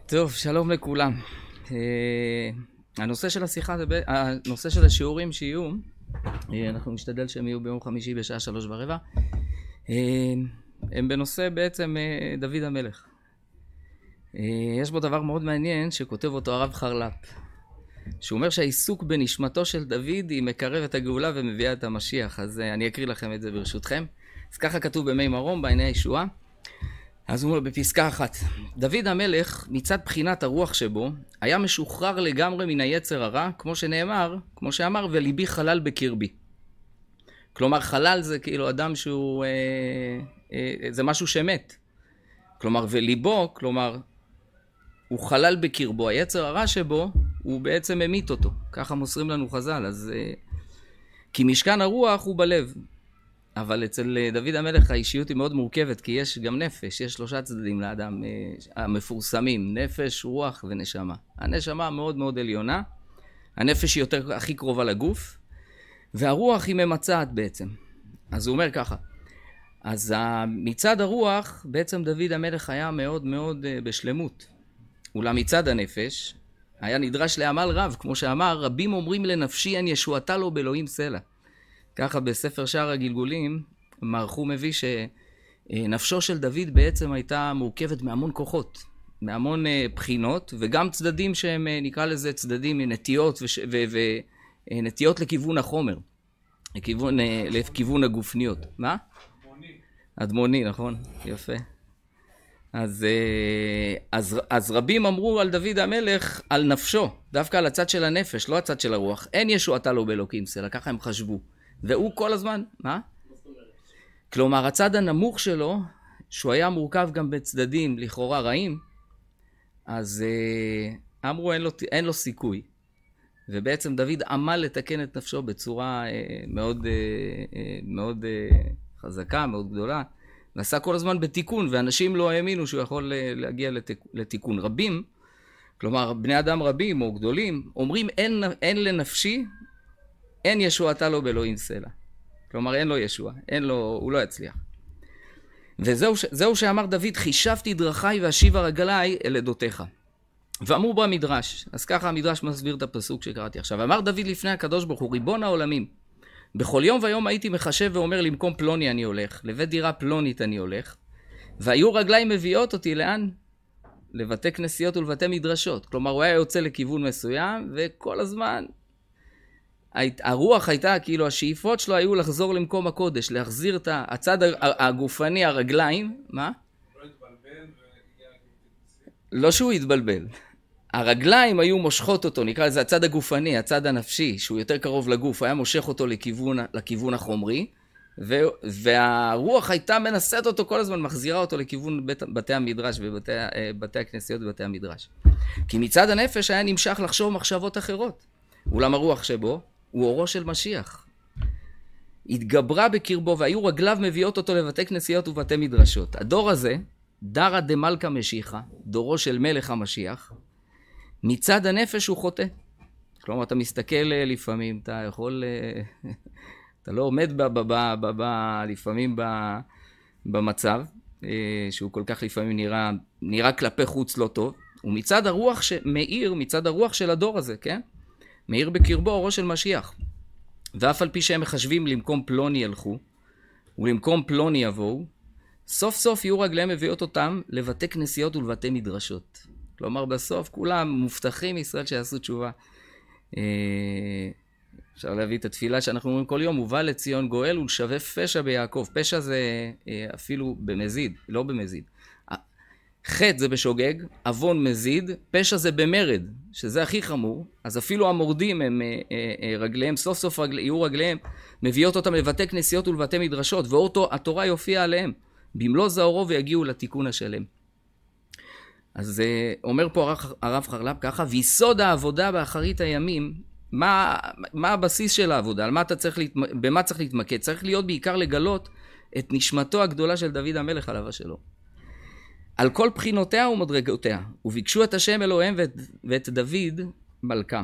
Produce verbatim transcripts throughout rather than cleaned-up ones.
טוב, שלום לכולם. הנושא של השיחה, הנושא של השיעורים שיהיו, אנחנו נשתדל שהם יהיו ביום חמישי בשעה שלוש ורבע, הם בנושא בעצם דוד המלך. יש בו דבר מאוד מעניין שכותב אותו הרב חרל"פ, שהוא אומר שהעיסוק בנשמתו של דוד היא מקרב את הגאולה ומביאה את המשיח. אז אני אקריא לכם את זה ברשותכם. אז ככה כתוב במי מרום בעיני הישועה. אז הוא אומר בפסקה אחת, דוד המלך מצד בחינת הרוח שבו היה משוחרר לגמרי מן היצר הרע, כמו שנאמר, כמו שאמר, וליבי חלל בקרבי. כלומר חלל זה כאילו אדם שהוא, אה, אה, זה משהו שמת. כלומר וליבו, כלומר הוא חלל בקרבו, היצר הרע שבו הוא בעצם ממית אותו. ככה מוסרים לנו חז"ל. אז אה, כי משכן הרוח הוא בלב. אבל אצל דוד המלך האישיות היא מאוד מורכבת, כי יש גם נפש, יש שלושה צדדים לאדם המפורסמים, נפש, רוח ונשמה. הנשמה מאוד מאוד עליונה, הנפש היא יותר הכי קרובה לגוף, והרוח היא ממצאת בעצם. אז הוא אומר ככה, אז מצד הרוח בעצם דוד המלך היה מאוד מאוד בשלמות, אולם מצד הנפש היה נדרש לעמל רב, כמו שאמר, רבים אומרים לנפשי אין ישועתה לו באלוהים סלע. ככה בספר שער הגלגולים, מרחו מביא שנפשו של דוד בעצם הייתה מורכבת מהמון כוחות, מהמון בחינות, וגם צדדים שהם נקרא לזה צדדים נטיות, ונטיות לכיוון החומר, לכיוון, לכיוון הגופניות. מה? אדמוני. אדמוני, נכון, יפה. אז, אז, אז רבים אמרו על דוד המלך, על נפשו, דווקא על הצד של הנפש, לא הצד של הרוח. אין ישועתה לו באלוקים סלע, ככה הם חשבו. והוא כל הזמן, מה? כלומר, הצד הנמוך שלו, שהוא היה מורכב גם בצדדים לכאורה רעים, אז אה, אמרו אין לו, אין לו סיכוי. ובעצם דוד עמל לתקן את נפשו בצורה אה, מאוד, אה, אה, מאוד אה, חזקה, מאוד גדולה, ועשה כל הזמן בתיקון, ואנשים לא האמינו שהוא יכול להגיע לתיק, לתיקון. רבים, כלומר, בני אדם רבים או גדולים, אומרים אין, אין לנפשי, אין ישועתה לו באלוהים סלע. כלומר, אין לו ישוע, אין לו, הוא לא יצליח. וזהו זהו שאמר דוד, חישבתי דרכי ואשיבה רגלי אל עדותיך. ואמרו בו המדרש, אז ככה המדרש מסביר את הפסוק שקראתי עכשיו. אמר דוד לפני הקדוש ברוך הוא, ריבון העולמים, בכל יום ויום הייתי מחשב ואומר, למקום פלוני אני הולך, לבית דירה פלונית אני הולך, והיו רגלי מביאות אותי לאן? לבתי כנסיות ולבתי מדרשות. כלומר, הוא היה יוצא לכיוון מסוים, וכל הזמן הרוח הייתה, כאילו השאיפות שלו היו לחזור למקום הקודש, להחזיר את הצד הגופני, הרגליים, מה? לא התבלבל לא שהוא התבלבל. הרגליים היו מושכות אותו, נקרא לזה הצד הגופני, הצד הנפשי, שהוא יותר קרוב לגוף, היה מושך אותו לכיוון, לכיוון החומרי, והרוח הייתה מנסת אותו כל הזמן, מחזירה אותו לכיוון בית, בתי המדרש ובתי בתי הכנסיות ובתי המדרש. כי מצד הנפש היה נמשך לחשוב מחשבות אחרות. אולם הרוח שבו הוא אורו של משיח. התגברה בקרבו והיו רגליו מביאות אותו לבתי כנסיות ובתי מדרשות. הדור הזה, דרא דמלכא משיחא, דורו של מלך המשיח, מצד הנפש הוא חוטא. כלומר, אתה מסתכל לפעמים, אתה יכול, אתה לא עומד ב, ב, ב, ב, ב, לפעמים ב, במצב, שהוא כל כך לפעמים נראה, נראה כלפי חוץ לא טוב, ומצד הרוח שמאיר, מצד הרוח של הדור הזה, כן? מאיר בקרבו אורו של משיח. ואף על פי שהם מחשבים למקום פלוני ילכו, ולמקום פלוני יבואו, סוף סוף יהיו רגליהם מביאות אותם לבתי כנסיות ולבתי מדרשות. כלומר, בסוף כולם מובטחים ישראל שיעשו תשובה. אפשר להביא את התפילה שאנחנו אומרים כל יום, ובא לציון גואל ולשווה פשע ביעקב. פשע זה אפילו במזיד, לא במזיד. חטא זה בשוגג, אבון מזיד, פשע זה במרד, שזה הכי חמור. אז אפילו המורדים הם רגליהם, סוף סוף רגל, יהיו רגליהם, מביאות אותם לבתי כנסיות ולבתי מדרשות, והתורה יופיע עליהם, במלוא זהורו ויגיעו לתיקון השלם. אז אומר פה הרב חרל"פ ככה, ויסוד העבודה באחרית הימים, מה, מה הבסיס של העבודה? על מה אתה צריך להת... במה צריך להתמקד? צריך להיות בעיקר לגלות את נשמתו הגדולה של דוד המלך עליו השלום. על כל בחינותיה ומדרגותיה, וביקשו את השם אלוהים ואת, ואת דוד מלכם.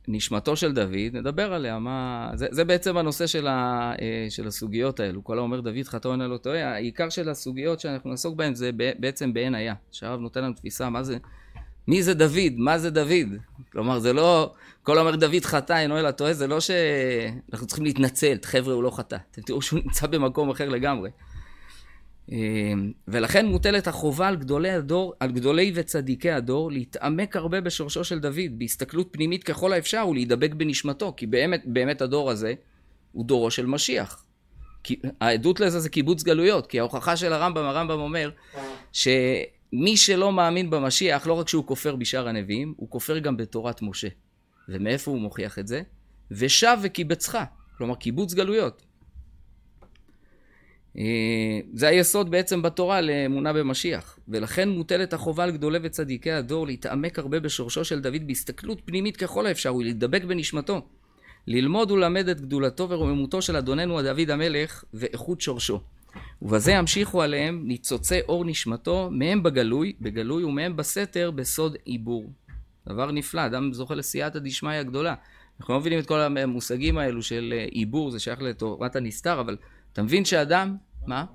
נשמתו של דוד, נדבר עליה, מה... זה, זה בעצם הנושא של, ה, של הסוגיות האלו. כל האומר דוד חטא אינו לא טועה, העיקר של הסוגיות שאנחנו נעסוק בהן זה בעצם בעין היה. שהרב נותן לנו תפיסה, מה זה, מי זה דוד? מה זה דוד? כלומר, זה לא, כל האומר דוד חטא אינו לא טועה, זה לא שאנחנו צריכים להתנצל, חבר'ה הוא לא חטא. אתם תראו שהוא נמצא במקום אחר לגמרי. ולכן מוטלת החובה על גדולי הדור, על גדולי וצדיקי הדור, להתעמק הרבה בשורשו של דוד, בהסתכלות פנימית ככל האפשר ולהידבק בנשמתו, כי באמת, באמת הדור הזה הוא דורו של משיח. כי, העדות לזה זה קיבוץ גלויות, כי ההוכחה של הרמב"ם, הרמב"ם אומר שמי שלא מאמין במשיח, לא רק שהוא כופר בשאר הנביאים, הוא כופר גם בתורת משה. ומאיפה הוא מוכיח את זה? ושב וקיבצך, כלומר קיבוץ גלויות. זה היסוד בעצם בתורה לאמונה במשיח, ולכן מוטלת החובה על גדולי וצדיקי הדור להתעמק הרבה בשורשו של דוד בהסתכלות פנימית ככל האפשר ולהידבק בנשמתו, ללמוד ולמד את גדולתו ורוממותו של אדוננו דוד המלך ואיכות שורשו, ובזה ימשיכו עליהם ניצוצי אור נשמתו מהם בגלוי, בגלוי ומהם בסתר בסוד עיבור. דבר נפלא, אדם זוכה לסייעתא דשמיא הגדולה. אנחנו לא מבינים את כל המושגים האלו של עיבור, זה שייך לתורת הנסתר, אבל אתה מבין שאדם, מה?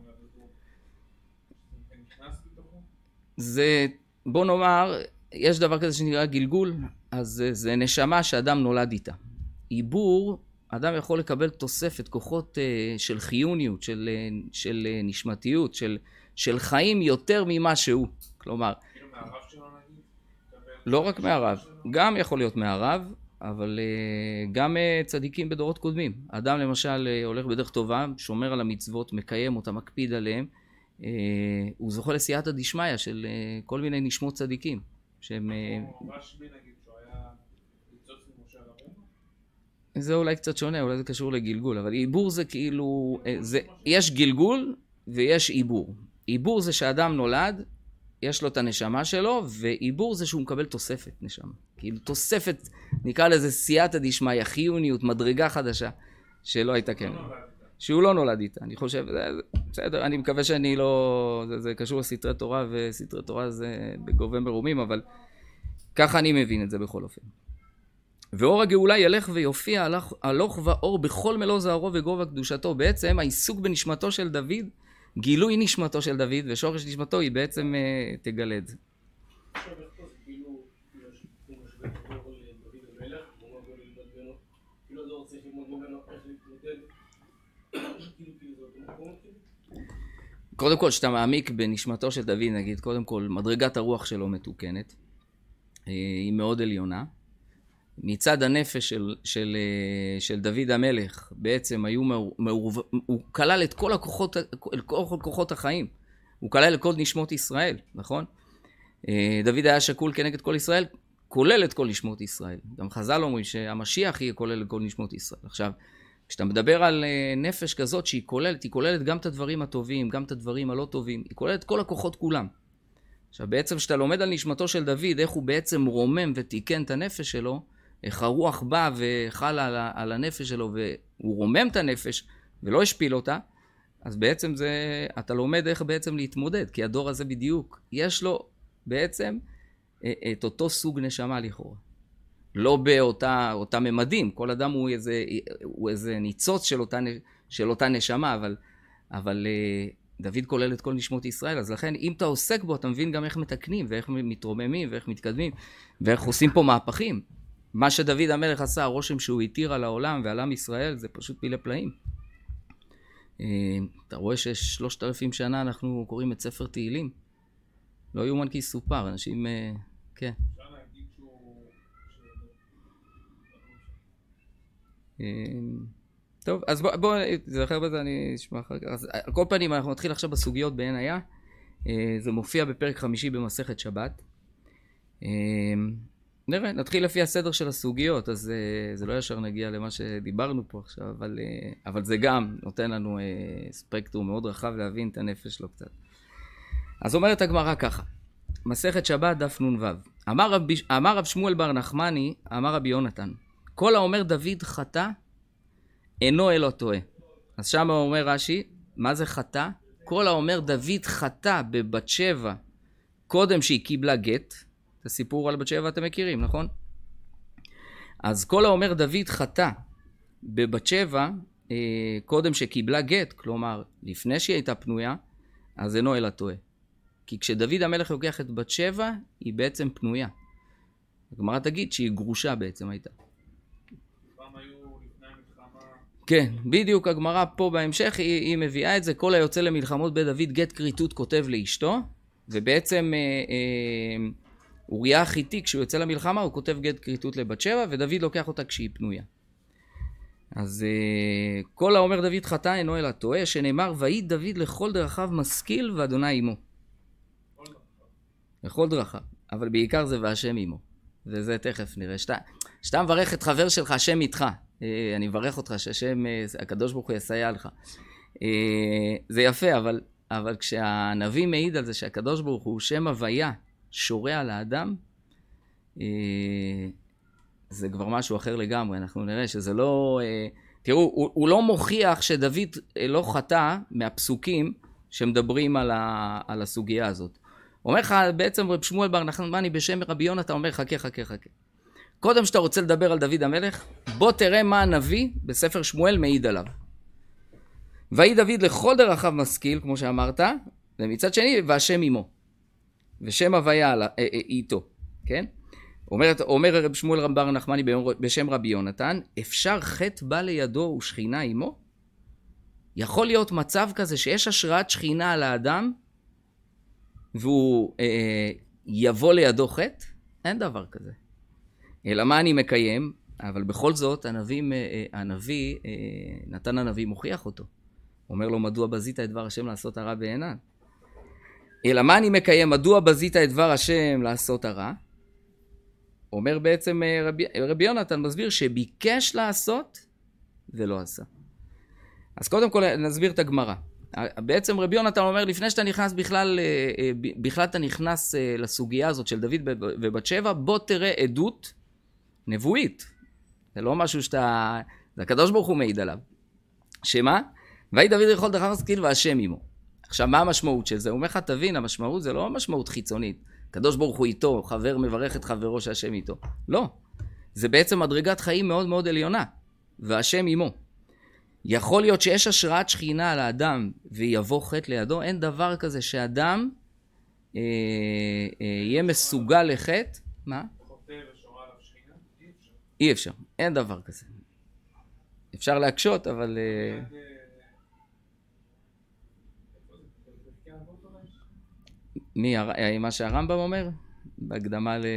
זה, בוא נאמר, יש דבר כזה שנקרא גלגול, אז זה נשמה שאדם נולד איתה. עיבור, אדם יכול לקבל תוספת, כוחות של חיוניות, של, של נשמתיות, של, של חיים יותר ממה שהוא. כלומר, לא רק מהרב, גם יכול להיות מהרב, אבל uh, גם uh, צדיקים בדורות קודמים. אדם למשל uh, הולך בדרך טובה, שומר על המצוות, מקיים אותה, מקפיד עליהם, uh, הוא זוכה לסייעתא דשמיא של uh, כל מיני נשמות צדיקים. שהם... Uh, רשב"י נגיד שהוא היה ניצוץ ממשה רבנו? זה אולי קצת שונה, אולי זה קשור לגלגול, אבל עיבור זה כאילו... Uh, זה, יש גלגול ויש עיבור. עיבור זה שאדם נולד, יש לו את הנשמה שלו, ועיבור זה שהוא מקבל תוספת נשמה. כאילו תוספת, נקרא לזה סייעתא דשמיא, חיוניות, מדרגה חדשה, שלא הייתה כן. שהוא לא נולד איתה. אני חושב, זה, בסדר, אני מקווה שאני לא... זה, זה קשור לסתרי תורה, וסתרי תורה זה בגובה מרומים, אבל ככה אני מבין את זה בכל אופן. ואור הגאולה ילך ויופיע הלוך, הלוך ואור בכל מלוא זערו וגובה קדושתו. בעצם העיסוק בנשמתו של דוד, גילוי נשמתו של דוד ושורש נשמתו היא בעצם uh, תגלה את זה. עכשיו איך פה כאילו, הוא משווה את דור לדוד המלך, הוא אומר בו ללמוד ממנו, כאילו הדור צריך ללמוד ממנו איך להתמודד, כאילו כאילו זה אותו מקום כאילו? קודם כל, שאתה מעמיק בנשמתו של דוד, נגיד, קודם כל, מדרגת הרוח שלו מתוקנת, היא מאוד עליונה. מצד הנפש של, של, של דוד המלך, בעצם היו מעורב... הוא כלל את כל הכוחות, את כל כוחות החיים. הוא כלל את כל נשמות ישראל, נכון? דוד היה שקול כנגד כל ישראל, כולל את כל נשמות ישראל. גם חז"ל אומרים שהמשיח יהיה כולל את כל נשמות ישראל. עכשיו, כשאתה מדבר על נפש כזאת שהיא כוללת, היא כוללת גם את הדברים הטובים, גם את הדברים הלא טובים, היא כוללת את כל הכוחות כולם. עכשיו, בעצם כשאתה לומד על נשמתו של דוד, איך הוא בעצם רומם ותיקן את הנפש שלו, איך הרוח בא וחל על, על הנפש שלו, והוא רומם את הנפש ולא השפיל אותה, אז בעצם זה, אתה לומד איך בעצם להתמודד, כי הדור הזה בדיוק, יש לו בעצם את אותו סוג נשמה לכאורה. לא באותה אותה ממדים, כל אדם הוא איזה, הוא איזה ניצוץ של אותה, של אותה נשמה, אבל, אבל דוד כולל את כל נשמות ישראל, אז לכן אם אתה עוסק בו, אתה מבין גם איך מתקנים, ואיך מתרוממים, ואיך מתקדמים, ואיך עושים פה מהפכים. מה שדוד המלך עשה, הרושם שהוא התיר על העולם ועל עם ישראל, זה פשוט פילי פלאים. אתה רואה ששלושת אלפים שנה אנחנו קוראים את ספר תהילים. לא יאומן כי יסופר, אנשים... כן. טוב, אז בואו, בוא, זכר בזה, אני אשמע אחר כך. אז על כל פנים, אנחנו נתחיל עכשיו בסוגיות בעין היה. זה מופיע בפרק חמישי במסכת שבת. נראה, נתחיל לפי הסדר של הסוגיות, אז זה לא ישר נגיע למה שדיברנו פה עכשיו, אבל, אבל זה גם נותן לנו ספקטרום מאוד רחב להבין את הנפש שלו קצת. אז אומרת הגמרא ככה, מסכת שבת דף נ"ו, אמר רב, אמר רב שמואל בר נחמני, אמר רבי יונתן, כל האומר דוד חטא, אינו אלא טועה. אז שם אומר רש"י, מה זה חטא? כל האומר דוד חטא בבת שבע, קודם שהיא קיבלה גט, את הסיפור על בת שבע אתם מכירים, נכון? אז כל האומר דוד חטא בבת שבע, אה, קודם שקיבלה גט, כלומר, לפני שהיא הייתה פנויה, אז אינו אלא טועה. כי כשדוד המלך לוקח את בת שבע, היא בעצם פנויה. הגמרא תגיד שהיא גרושה בעצם הייתה. פעם היו לפני המלחמה... כן, בדיוק הגמרא פה בהמשך, היא, היא מביאה את זה, כל היוצא למלחמות בדוד גט כריתות כותב לאשתו, ובעצם אה, אה, אוריה החיתי, כשהוא יוצא למלחמה, הוא כותב גט כריתות לבת שבע, ודוד לוקח אותה כשהיא פנויה. אז אה, כל האומר דוד חטא אינו אלא טועה, שנאמר, ויהי דוד לכל דרכיו משכיל ואדוני עמו. לכל דרכיו, אבל בעיקר זה והשם עמו. וזה תכף נראה. שאתה, שאתה מברך את חבר שלך, השם איתך. אה, אני מברך אותך שהשם, אה, הקדוש ברוך הוא יסייע לך. אה, זה יפה, אבל, אבל כשהנביא מעיד על זה שהקדוש ברוך הוא שם הוויה שורה על האדם, אה, זה כבר משהו אחר לגמרי. אנחנו נראה שזה לא... אה, תראו, הוא, הוא לא מוכיח שדוד לא חטא מהפסוקים שמדברים על, ה, על הסוגיה הזאת. אומר לך בעצם רב שמואל בר נחמני בשם רבי יונה, אתה אומר חכה חכה חכה. קודם שאתה רוצה לדבר על דוד המלך, בוא תראה מה הנביא בספר שמואל מעיד עליו. ויהי דוד לכל דרכיו משכיל, כמו שאמרת, ומצד שני, והשם עמו. ושם הוויה איתו, כן? אומר, אומר רב שמואל בר נחמני בשם רבי יונתן, אפשר חטא בא לידו ושכינה עמו? יכול להיות מצב כזה שיש השראת שכינה על האדם, והוא אה, יבוא לידו חטא? אין דבר כזה. אלא מה אני מקיים? אבל בכל זאת, הנביא, אה, הנביא אה, נתן הנביא מוכיח אותו. אומר לו, מדוע בזית את דבר השם לעשות הרע בעיניו? אלא מה אני מקיים? מדוע בזית את דבר השם לעשות הרע? אומר בעצם אה, רבי, רבי יונתן מסביר שביקש לעשות ולא עשה. אז קודם כל נסביר את הגמרא. בעצם רבי יונתן אומר, לפני שאתה נכנס בכלל, בכלל אתה נכנס לסוגיה הזאת של דוד ובת שבע, בוא תראה עדות נבואית. זה לא משהו שאתה, זה הקדוש ברוך הוא מעיד עליו. שמה? ויהי דוד לכל דרכיו משכיל והשם עמו. עכשיו, מה המשמעות של זה? הוא אומר לך, תבין, המשמעות זה לא משמעות חיצונית. הקדוש ברוך הוא איתו, חבר מברך את חברו שהשם איתו. לא. זה בעצם מדרגת חיים מאוד מאוד עליונה. והשם עמו. יכול להיות שיש השראת שכינה על האדם ויבוא חטא לידו, אין דבר כזה שאדם אה, אה, יהיה מסוגל לחטא. מה? חוטא ושורה עליו שכינה? אי אפשר. אי אפשר, אין דבר כזה. אפשר להקשות, אבל... אה, מי, הר- מה שהרמב"ם אומר? בהקדמה ל...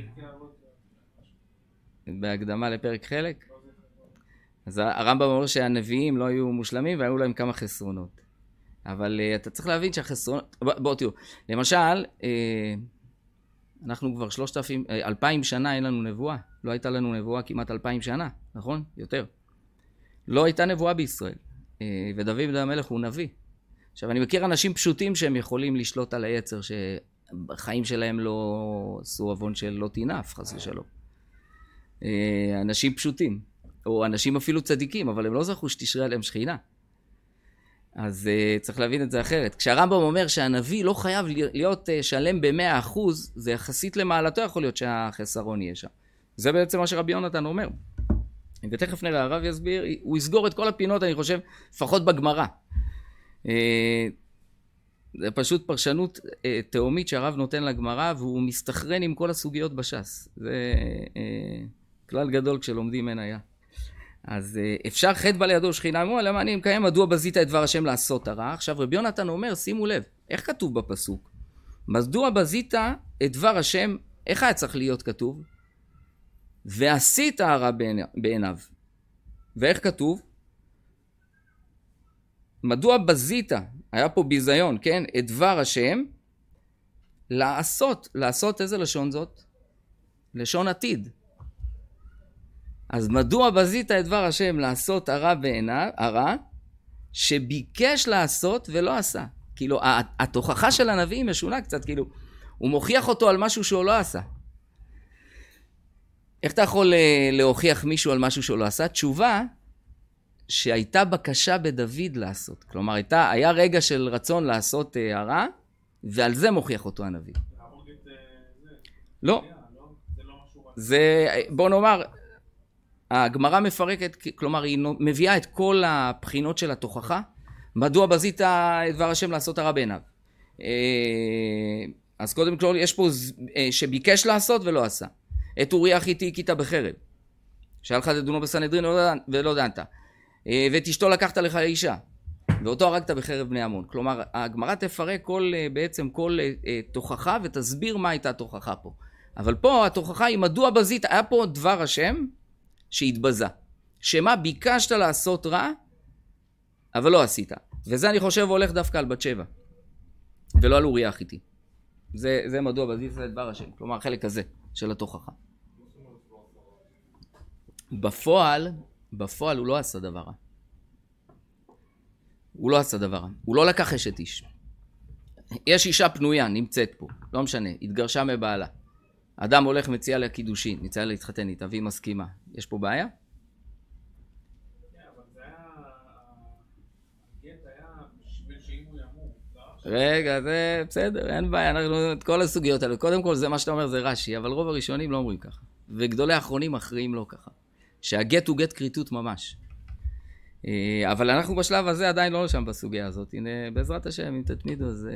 בהקדמה לפרק חלק? אז הרמב"ם אומר שהנביאים לא היו מושלמים והיו להם כמה חסרונות. אבל uh, אתה צריך להבין שהחסרונות... בואו בוא, תראו, למשל, uh, אנחנו כבר שלושת אלפים, uh, אלפיים שנה אין לנו נבואה. לא הייתה לנו נבואה כמעט אלפיים שנה, נכון? יותר. לא הייתה נבואה בישראל. Uh, ודוד המלך הוא נביא. עכשיו, אני מכיר אנשים פשוטים שהם יכולים לשלוט על היצר, שהחיים שלהם לא עשו אבון של לא תינף, חס ושלום. Uh, אנשים פשוטים. או אנשים אפילו צדיקים, אבל הם לא זכו שתשרה עליהם שכינה. אז uh, צריך להבין את זה אחרת. כשהרמב"ם אומר שהנביא לא חייב להיות uh, שלם ב-מאה אחוז, זה יחסית למעלתו יכול להיות שהחסרון יהיה שם. זה בעצם מה שרבי יונתן אומר. ותכף נראה, הרב יסביר, הוא יסגור את כל הפינות, אני חושב, לפחות בגמרא. Uh, זה פשוט פרשנות uh, תאומית שהרב נותן לגמרא, והוא מסתכרן עם כל הסוגיות בש"ס. זה uh, כלל גדול כשלומדים אין היה. אז אפשר חטא בא לידו שכינה עמו, למה אני מקיים, מדוע בזית את דבר השם לעשות הרע? עכשיו רבי יונתן אומר, שימו לב, איך כתוב בפסוק? מדוע בזית את דבר השם, איך היה צריך להיות כתוב? ועשית הרע בעיניו. ואיך כתוב? מדוע בזית, היה פה ביזיון, כן? את דבר השם, לעשות, לעשות איזה לשון זאת? לשון עתיד. אז מדוע בזית את דבר השם לעשות הרע בעיניו, הרע, שביקש לעשות ולא עשה? כאילו, התוכחה של הנביא משונה קצת, כאילו, הוא מוכיח אותו על משהו שהוא לא עשה. איך אתה יכול להוכיח מישהו על משהו שהוא לא עשה? תשובה שהייתה בקשה בדוד לעשות. כלומר, הייתה, היה רגע של רצון לעשות הרע, ועל זה מוכיח אותו הנביא. להרוג את זה? לא. זה לא משהו... זה, בוא נאמר... הגמרא מפרקת, כלומר היא מביאה את כל הבחינות של התוכחה, מדוע בזית דבר השם לעשות הרע בעיניו. אז קודם כל יש פה שביקש לעשות ולא עשה. את אוריה החיתי הכית בחרב, שאל לך דדונו בסנהדרין ולא דנת, ואת אשתו לקחת לך לאישה, ואותו הרגת בחרב בני עמון. כלומר הגמרא תפרק כל, בעצם כל תוכחה ותסביר מה הייתה התוכחה פה. אבל פה התוכחה היא מדוע בזית, היה פה דבר השם שהתבזה, שמה ביקשת לעשות רע אבל לא עשית, וזה אני חושב הולך דווקא על בת שבע ולא על אוריה החיתי. זה, זה מדוע בזית זה דבר השם, כלומר החלק הזה של התוכחה. בפועל, בפועל הוא לא עשה דבר רע. הוא לא עשה דבר רע. הוא לא לקח אשת איש. יש אישה פנויה, נמצאת פה, לא משנה, התגרשה מבעלה. אדם הולך מציע לה קידושין, מציע לה להתחתן איתה, והיא מסכימה. יש פה בעיה? כן, אבל זה היה... הגט היה בשביל שאם הוא ימור. רגע, זה בסדר, אין בעיה, אנחנו את כל הסוגיות האלה. קודם כל זה מה שאתה אומר זה רש"י, אבל רוב הראשונים לא אומרים ככה. וגדולי האחרונים מכריעים לא ככה. שהגט הוא גט כריתות ממש. אבל אנחנו בשלב הזה עדיין לא שם בסוגיה הזאת. הנה, בעזרת השם, אם תתמידו, אז...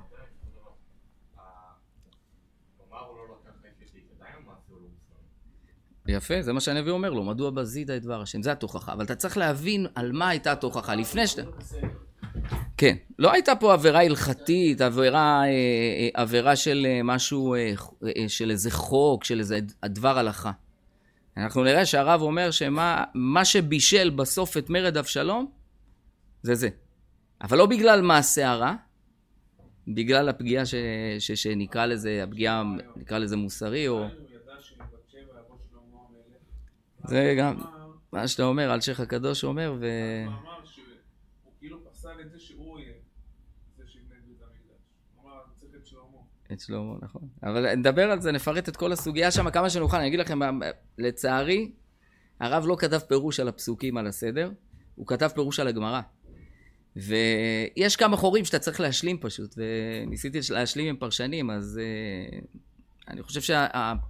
יפה, זה מה שהנביא אומר לו, מדוע בזית את דבר השם, זה התוכחה, אבל אתה צריך להבין על מה הייתה התוכחה, לפני שאתה... כן, לא הייתה פה עבירה הלכתית, עבירה, עבירה של משהו, של איזה חוק, של איזה דבר הלכה. אנחנו נראה שהרב אומר שמה מה שבישל בסוף את מרד אבשלום, זה זה. אבל לא בגלל מעשה הרע, בגלל הפגיעה ש, ש, שנקרא לזה, הפגיעה, נקרא לזה מוסרי, או... זה גם מה שאתה אומר, אלשיך הקדוש אומר, ו... הוא אמר שהוא כאילו פסל את זה שהוא יהיה זה שיבנה את בית המקדש. הוא אמר, צריך את שלמה. את שלמה, נכון. אבל נדבר על זה, נפרט את כל הסוגיה שם כמה שנוכל. אני אגיד לכם, לצערי, הרב לא כתב פירוש על הפסוקים על הסדר, הוא כתב פירוש על הגמרא. ויש כמה חורים שאתה צריך להשלים פשוט, וניסיתי להשלים עם פרשנים, אז אני חושב שה...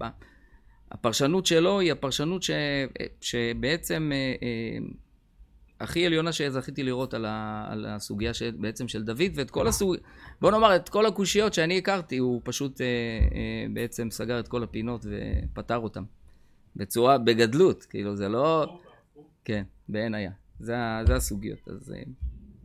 הפרשנות שלו היא הפרשנות ש... שבעצם אה, אה, הכי עליונה שזכיתי לראות על, ה... על הסוגיה של... בעצם של דוד, ואת כל הסוג... בוא נאמר, את כל הקושיות שאני הכרתי, הוא פשוט אה, אה, בעצם סגר את כל הפינות ופתר אותם. בצורה, בגדלות, כאילו זה לא... כן, בעין היה. זה, זה הסוגיות. אז, אה...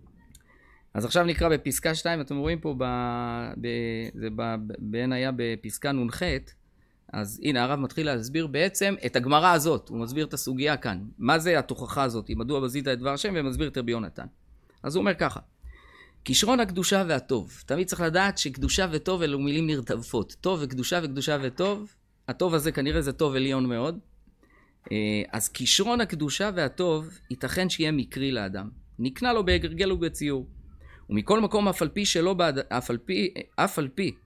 אז עכשיו נקרא בפסקה שתיים, אתם רואים פה, ב... ב... זה ב... בעין היה בפסקה נ"ח, אז הנה הרב מתחיל להסביר בעצם את הגמרא הזאת, הוא מסביר את הסוגיה כאן. מה זה התוכחה הזאת? מדוע בזית את דבר השם, ומסביר את רבי יונתן. אז הוא אומר ככה, כישרון הקדושה והטוב. תמיד צריך לדעת שקדושה וטוב אלו מילים נרדפות. טוב וקדושה וקדושה וטוב, הטוב הזה כנראה זה טוב עליון מאוד. אז כישרון הקדושה והטוב ייתכן שיהיה מקרי לאדם. נקנה לו בהגרגל ובציור. ומכל מקום אף על פי שלא בעד, אף על פי, אף על פי,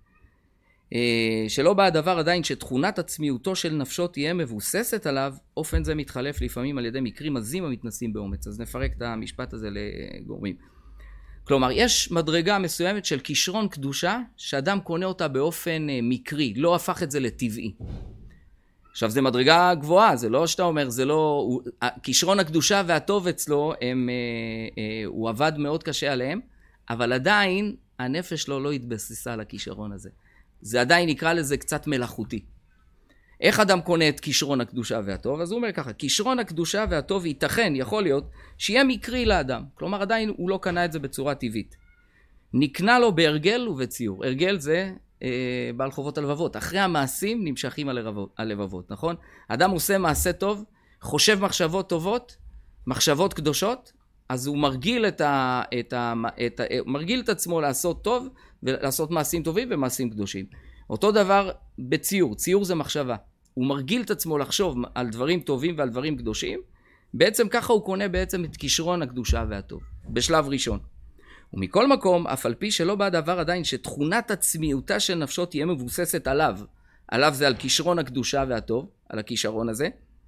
שלא בא הדבר עדיין שתכונת עצמיותו של נפשו תהיה מבוססת עליו, אופן זה מתחלף לפעמים על ידי מקרים עזים המתנסים באומץ. אז נפרק את המשפט הזה לגורמים. כלומר, יש מדרגה מסוימת של כישרון קדושה, שאדם קונה אותה באופן מקרי, לא הפך את זה לטבעי. עכשיו, זה מדרגה גבוהה, זה לא שאתה אומר, זה לא... כישרון הקדושה והטוב אצלו, הם, הוא עבד מאוד קשה עליהם, אבל עדיין הנפש שלו לא התבססה על הכישרון הזה. זה עדיין נקרא לזה קצת מלאכותי. איך אדם קונה את כישרון הקדושה והטוב? אז הוא אומר ככה, כישרון הקדושה והטוב ייתכן, יכול להיות, שיהיה מקרי לאדם. כלומר, עדיין הוא לא קנה את זה בצורה טבעית. נקנה לו בהרגל ובציור. הרגל זה אה, בעל חובות הלבבות. אחרי המעשים נמשכים הלבבות, נכון? אדם עושה מעשה טוב, חושב מחשבות טובות, מחשבות קדושות, אז הוא מרגיל את, ה, את, ה, את, ה, מרגיל את עצמו לעשות טוב, ולעשות מעשים טובים ומעשים קדושים. אותו דבר בציור. ציור זה מחשבה. הוא מרגיל את עצמו לחשוב על דברים טובים ועל דברים קדושים. בעצם ככה הוא קונה בעצם את כישרון הקדושה והטוב. בשלב ראשון. ומכל מקום, אף על פי שלא בא דבר עדיין שתכונת עצמיותה של נפשו תהיה מבוססת עליו. עליו זה על כישרון הקדושה והטוב, על הכישרון הזה.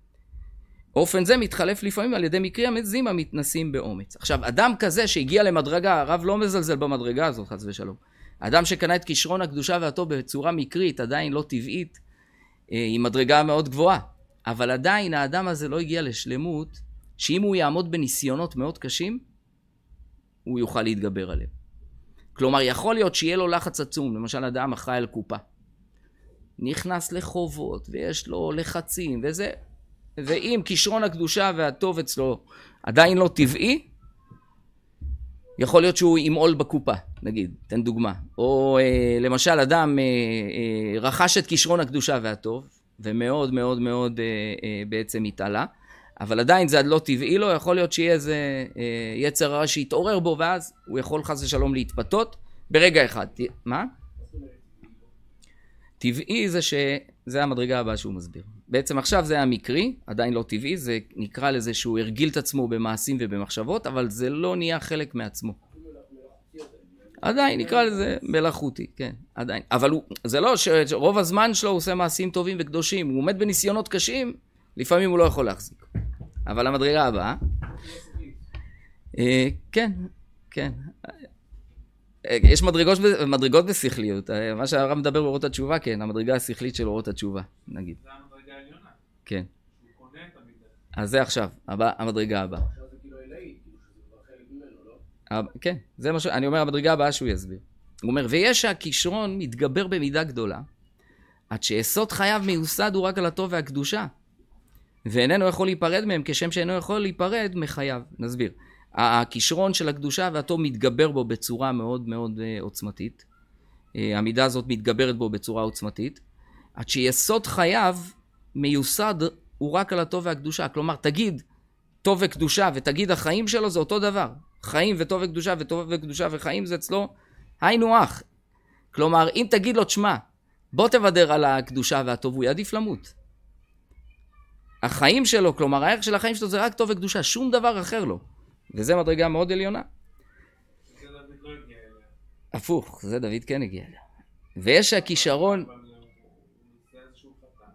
אופן זה מתחלף לפעמים על ידי מקרי המזים המתנסים באומץ. עכשיו, אדם כזה שהגיע למדרגה, הרב לא מזלזל במדרגה הזאת, חס ושלום. אדם שקנה את כישרון הקדושה והטוב בצורה מקרית, עדיין לא טבעית, היא מדרגה מאוד גבוהה. אבל עדיין האדם הזה לא הגיע לשלמות, שאם הוא יעמוד בניסיונות מאוד קשים, הוא יוכל להתגבר עליהם. כלומר, יכול להיות שיהיה לו לחץ עצום, למשל אדם אחראי על קופה. נכנס לחובות, ויש לו לחצים, וזה, ואם כישרון הקדושה והטוב אצלו עדיין לא טבעי, יכול להיות שהוא ימעול בקופה, נגיד, תן דוגמה. או אה, למשל אדם אה, אה, רכש את כישרון הקדושה והטוב, ומאוד מאוד מאוד אה, אה, בעצם התעלה, אבל עדיין זה עד לא טבעי לו, יכול להיות שיהיה איזה אה, יצר רע שיתעורר בו, ואז הוא יכול חס ושלום להתפתות ברגע אחד. מה? טבעי זה שזה המדרגה הבאה שהוא מסביר. בעצם עכשיו זה המקרי, עדיין לא טבעי, זה נקרא לזה שהוא הרגיל את עצמו במעשים ובמחשבות, אבל זה לא נהיה חלק מעצמו. עדיין נקרא לזה מלאכותי, כן, עדיין. אבל הוא, זה לא שרוב הזמן שלו הוא עושה מעשים טובים וקדושים, הוא עומד בניסיונות קשים, לפעמים הוא לא יכול להחזיק. אבל המדרגה הבאה, אה, כן, כן. יש מדרגות, מדרגות בשכליות, מה שהרב מדבר באורות התשובה, כן, המדרגה השכלית של אורות התשובה, נגיד. זה המדרגה העליונה. כן. הוא קונה את המידה. אז זה עכשיו, הבא, המדרגה הבאה. עכשיו זה כאילו אלאי, כאילו שזה כבר חלק ממנו, לא? כן, זה מה ש... אני אומר, המדרגה הבאה שהוא יסביר. הוא אומר, ויש שהכישרון מתגבר במידה גדולה, עד שיסוד חייו מיוסד הוא רק על הטוב והקדושה, ואיננו יכול להיפרד מהם, כשם שאינו יכול להיפרד מחייו. נסביר. הכישרון של הקדושה והטוב מתגבר בו בצורה מאוד מאוד עוצמתית. המידה הזאת מתגברת בו בצורה עוצמתית, עד שיסוד חייו מיוסד הוא רק על הטוב והקדושה. כלומר, תגיד טוב וקדושה ותגיד החיים שלו זה אותו דבר. חיים וטוב וקדושה וטוב וקדושה וחיים זה אצלו היינו אח. כלומר, אם תגיד לו, תשמע, בוא תוותר על הקדושה והטוב, הוא יעדיף למות. החיים שלו, כלומר, הערך של החיים שלו זה רק טוב וקדושה, שום דבר אחר לא. וזה מדרגה מאוד עליונה. זה דוד לא הגיע אליה. הפוך, זה דוד כן הגיע אליה. ויש הכישרון... אבל הוא עושה איזשהו חתן.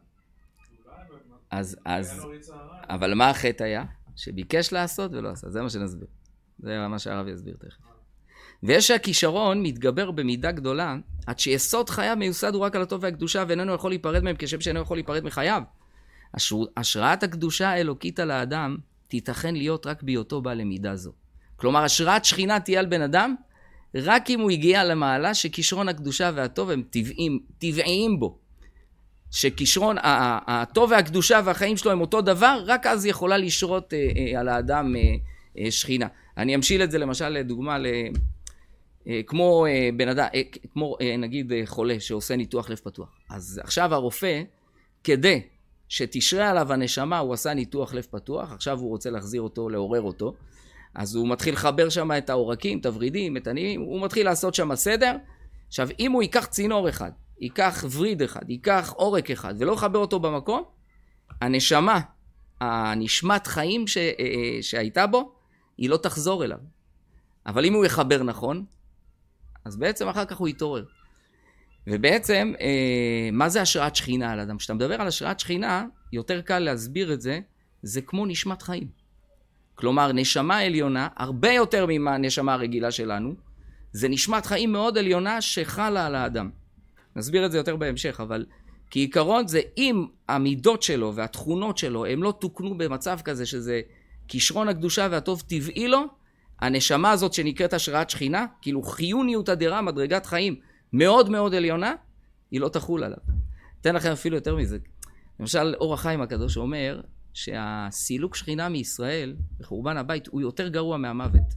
אז, אז... אבל מה החטא היה? שביקש לעשות ולא עשה. זה מה שנסביר. זה מה שהרב יסביר תכף. ויש הכישרון מתגבר במידה גדולה, עד שיסוד חייו מיוסד הוא רק על הטוב והקדושה, ואיננו יכול להיפרד מהם כשם שאינו יכול להיפרד מחייו. השראת הקדושה האלוקית על האדם תיתכן להיות רק בהיותו בא למידה זו. כלומר, השראת שכינה תהיה על בן אדם, רק אם הוא הגיע למעלה שכישרון הקדושה והטוב הם טבעיים, טבעיים בו. שכישרון הטוב והקדושה והחיים שלו הם אותו דבר, רק אז יכולה לשרות אה, אה, על האדם אה, אה, שכינה. אני אמשיל את זה למשל לדוגמה, ל, אה, כמו אה, בן אדם, אה, כמו אה, נגיד אה, חולה שעושה ניתוח לב פתוח. אז עכשיו הרופא, כדי שתשרה עליו הנשמה, הוא עשה ניתוח לב פתוח, עכשיו הוא רוצה להחזיר אותו, לעורר אותו, אז הוא מתחיל לחבר שם את העורקים, את הורידים, את הנימים, הוא מתחיל לעשות שם סדר. עכשיו, אם הוא ייקח צינור אחד, ייקח וריד אחד, ייקח עורק אחד, ולא יחבר אותו במקום, הנשמה, הנשמת חיים ש... שהייתה בו, היא לא תחזור אליו. אבל אם הוא יחבר נכון, אז בעצם אחר כך הוא יתעורר. ובעצם, מה זה השראת שכינה על אדם? כשאתה מדבר על השראת שכינה, יותר קל להסביר את זה, זה כמו נשמת חיים. כלומר, נשמה עליונה, הרבה יותר ממה הנשמה הרגילה שלנו, זה נשמת חיים מאוד עליונה שחלה על האדם. נסביר את זה יותר בהמשך, אבל כעיקרון זה אם המידות שלו והתכונות שלו, הם לא תוקנו במצב כזה שזה כישרון הקדושה והטוב טבעי לו, הנשמה הזאת שנקראת השראת שכינה, כאילו חיוניות אדירה, מדרגת חיים מאוד מאוד עליונה, היא לא תחול עליו. אתן לכם אפילו יותר מזה. למשל, אור החיים הקדוש אומר שהסילוק שכינה מישראל בחורבן הבית הוא יותר גרוע מהמוות.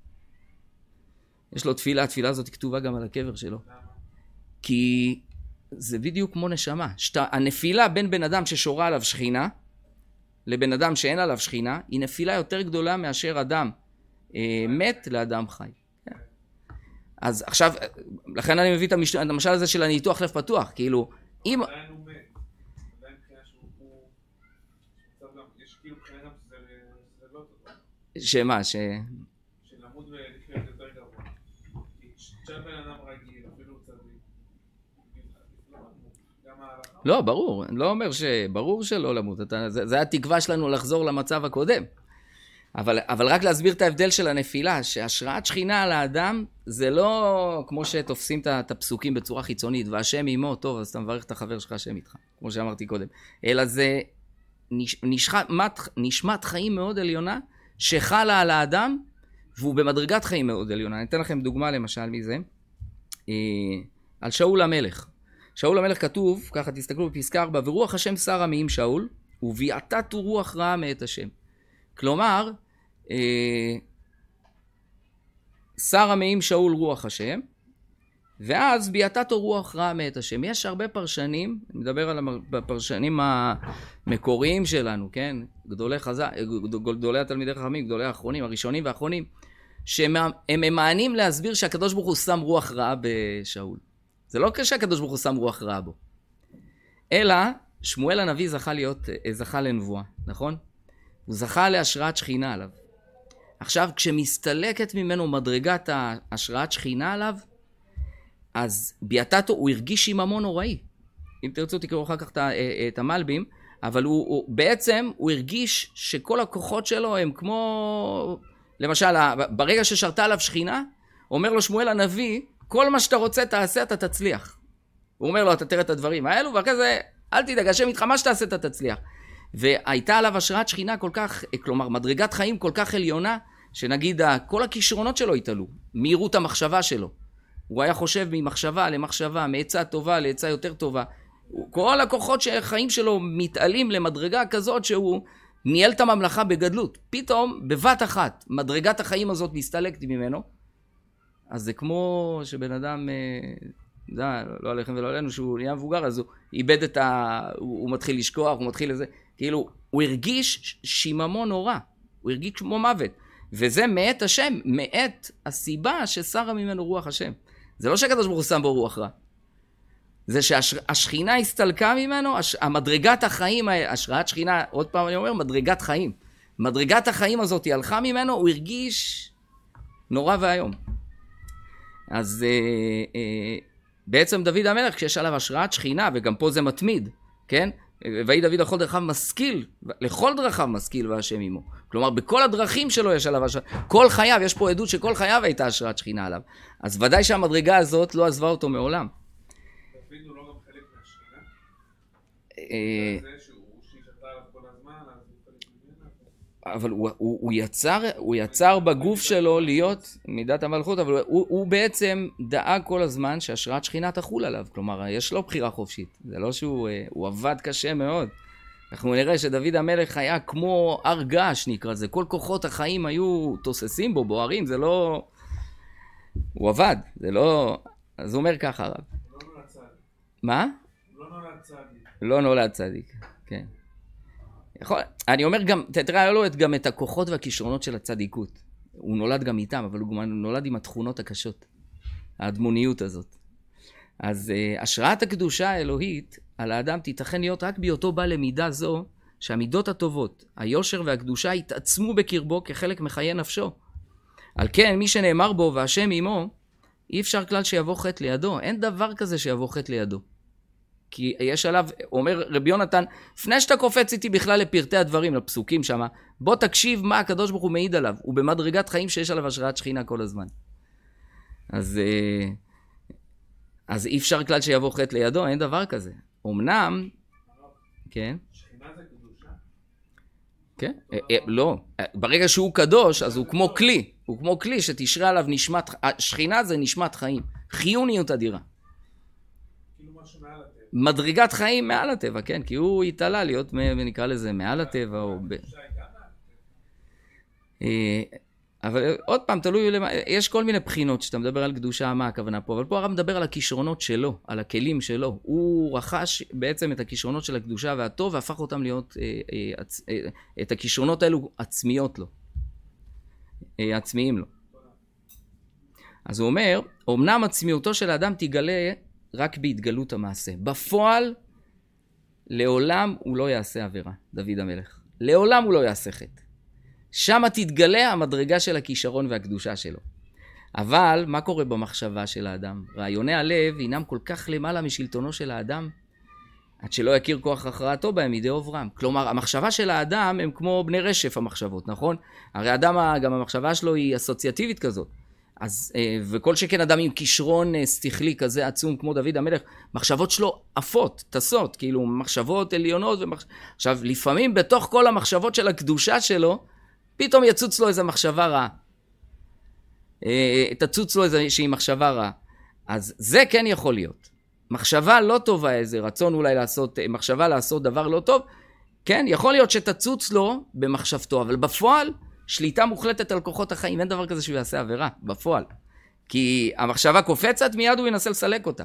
יש לו תפילה, התפילה הזאת כתובה גם על הקבר שלו. כי זה בדיוק כמו נשמה. שתה, הנפילה בין בן אדם ששורה עליו שכינה, לבן אדם שאין עליו שכינה, היא נפילה יותר גדולה מאשר אדם אה, מת לאדם חי. כן. אז עכשיו, לכן אני מביא את המש... המשל הזה של הניתוח לב פתוח, כאילו, אם... עדיין הוא מת. עדיין מבחינה שהוא... יש כאילו מבחינה גם שזה לא טוב. שמה? ש... שלמות ולחיות יותר גבוה. כשאתה בן אדם רגיל, אפילו צדיק. לא, ברור, אני לא אומר שברור שלא למות, אתה, זה, זה התקווה שלנו לחזור למצב הקודם. אבל, אבל רק להסביר את ההבדל של הנפילה, שהשראת שכינה על האדם, זה לא כמו שתופסים את הפסוקים בצורה חיצונית, והשם עמו, טוב, אז אתה מברך את החבר שלך, השם איתך, כמו שאמרתי קודם. אלא זה נשמת, נשמת חיים מאוד עליונה, שחלה על האדם, והוא במדרגת חיים מאוד עליונה. אני אתן לכם דוגמה למשל מזה, על שאול המלך. שאול המלך כתוב, ככה תסתכלו בפסקה ארבע, ורוח השם שרה מעם שאול, וביעתת רוח רעה מאת השם. כלומר, שרה מעם שאול רוח השם, ואז ביעתת רוח רעה מאת השם. יש הרבה פרשנים, אני מדבר על הפרשנים המקוריים שלנו, כן? גדולי חז"ל, גדולי התלמידי חכמים, גדולי האחרונים, הראשונים והאחרונים, שהם ממאנים להסביר שהקדוש ברוך הוא שם רוח רעה בשאול. זה לא כשהקדוש ברוך הוא שם רוח רעה בו. אלא שמואל הנביא זכה להיות, זכה לנבואה, נכון? הוא זכה להשראת שכינה עליו. עכשיו, כשמסתלקת ממנו מדרגת ההשראת שכינה עליו, אז ביעתתו הוא הרגיש שיממון נוראי. אם תרצו תקראו אחר כך את, את המלבים, אבל הוא, הוא, בעצם הוא הרגיש שכל הכוחות שלו הם כמו, למשל, ברגע ששרתה עליו שכינה, אומר לו שמואל הנביא, כל מה שאתה רוצה תעשה, אתה תצליח. הוא אומר לו, אתה תראה את הדברים האלו, ואחרי זה, אל תדאג, השם איתך, מה שתעשה, אתה תצליח. והייתה עליו השראת שכינה כל כך, כלומר, מדרגת חיים כל כך עליונה, שנגיד, כל הכישרונות שלו התעלו, מהירות המחשבה שלו. הוא היה חושב ממחשבה למחשבה, מעצה טובה לעצה יותר טובה. כל הכוחות שהחיים שלו מתעלים למדרגה כזאת שהוא ניהל את הממלכה בגדלות. פתאום, בבת אחת, מדרגת החיים הזאת מסתלקת ממנו. אז זה כמו שבן אדם, זה, לא עליכם ולא עלינו, שהוא נהיה מבוגר, אז הוא איבד את ה... הוא, הוא מתחיל לשכוח, הוא מתחיל לזה. כאילו, הוא הרגיש שיממון נורא. הוא הרגיש כמו מוות. וזה מאת השם, מאת הסיבה ששרה ממנו רוח השם. זה לא שהקדוש ברוך הוא שם בו רוח רע. זה שהשכינה הסתלקה ממנו, המדרגת החיים, השראת שכינה, עוד פעם אני אומר, מדרגת חיים. מדרגת החיים הזאת היא הלכה ממנו, הוא הרגיש נורא והיום. אז אה, אה, בעצם דוד המלך, כשיש עליו השראת שכינה, וגם פה זה מתמיד, כן? ויהי דוד לכל דרכיו משכיל, לכל דרכיו משכיל והשם עמו. כלומר, בכל הדרכים שלו יש עליו השראת, כל חייו, יש פה עדות שכל חייו הייתה השראת שכינה עליו. אז ודאי שהמדרגה הזאת לא עזבה אותו מעולם. דוד הוא לא גם חלק מהשכינה? אה, זה שהוא שישתה עליו כל הזמן, אז הוא חלק ממנה? אבל הוא, הוא, הוא, יצר, הוא יצר בגוף שלו להיות מידת המלכות, אבל הוא, הוא בעצם דאג כל הזמן שהשראת שכינה תחול עליו. כלומר, יש לו בחירה חופשית. זה לא שהוא הוא עבד קשה מאוד. אנחנו נראה שדוד המלך היה כמו הר געש נקרא זה. כל כוחות החיים היו תוססים בו, בוערים. זה לא... הוא עבד. זה לא... אז הוא אומר ככה הרב. לא נולד צדיק. מה? לא נולד צדיק. לא נולד צדיק, כן. יכול, אני אומר גם, תראה לו גם את הכוחות והכישרונות של הצדיקות. הוא נולד גם איתם, אבל הוא גם נולד עם התכונות הקשות. האדמוניות הזאת. אז uh, השראת הקדושה האלוהית על האדם תיתכן להיות רק בהיותו בא למידה זו, שהמידות הטובות, היושר והקדושה יתעצמו בקרבו כחלק מחיי נפשו. על כן, מי שנאמר בו והשם עמו, אי אפשר כלל שיבוא חטא לידו. אין דבר כזה שיבוא חטא לידו. כי יש עליו, אומר רבי יונתן, לפני שאתה קופץ איתי בכלל לפרטי הדברים, לפסוקים שם, בוא תקשיב מה הקדוש ברוך הוא מעיד עליו. הוא במדרגת חיים שיש עליו השראת שכינה כל הזמן. אז, אז אי אפשר כלל שיבוא חטא לידו, אין דבר כזה. אמנם, כן? שכינה זה קדושה? כן? לא. ברגע שהוא קדוש, אז הוא כמו כלי. הוא כמו כלי שתשרה עליו נשמת, שכינה זה נשמת חיים. חיוניות אדירה. כאילו משהו מעל הטבע. מדרגת חיים מעל הטבע, כן? כי הוא התעלה להיות, נקרא לזה, מעל הטבע או ב... אבל עוד פעם, תלוי, יש כל מיני בחינות שאתה מדבר על קדושה, מה הכוונה פה, אבל פה הרב מדבר על הכישרונות שלו, על הכלים שלו. הוא רכש בעצם את הכישרונות של הקדושה והטוב, והפך אותם להיות, את הכישרונות האלו עצמיות לו. עצמיים לו. אז הוא אומר, אמנם עצמיותו של האדם תגלה רק בהתגלות המעשה. בפועל, לעולם הוא לא יעשה עבירה, דוד המלך. לעולם הוא לא יעשה חטא. שם תתגלה המדרגה של הכישרון והקדושה שלו. אבל מה קורה במחשבה של האדם? רעיוני הלב הינם כל כך למעלה משלטונו של האדם, עד שלא יכיר כוח הכרעתו בהם מידי עוברם. כלומר, המחשבה של האדם הם כמו בני רשף המחשבות, נכון? הרי האדם, גם המחשבה שלו היא אסוציאטיבית כזאת. אז, וכל שכן אדם עם כישרון שכלי כזה עצום כמו דוד המלך, מחשבות שלו עפות, טסות, כאילו מחשבות עליונות. ומח... עכשיו, לפעמים בתוך כל המחשבות של הקדושה שלו, פתאום יצוץ לו איזו מחשבה רעה. תצוץ לו איזושהי מחשבה רעה. אז זה כן יכול להיות. מחשבה לא טובה, איזה רצון אולי לעשות, מחשבה לעשות דבר לא טוב, כן, יכול להיות שתצוץ לו במחשבתו, אבל בפועל, שליטה מוחלטת על כוחות החיים, אין דבר כזה שהוא יעשה עבירה, בפועל. כי המחשבה קופצת, מיד הוא ינסה לסלק אותה.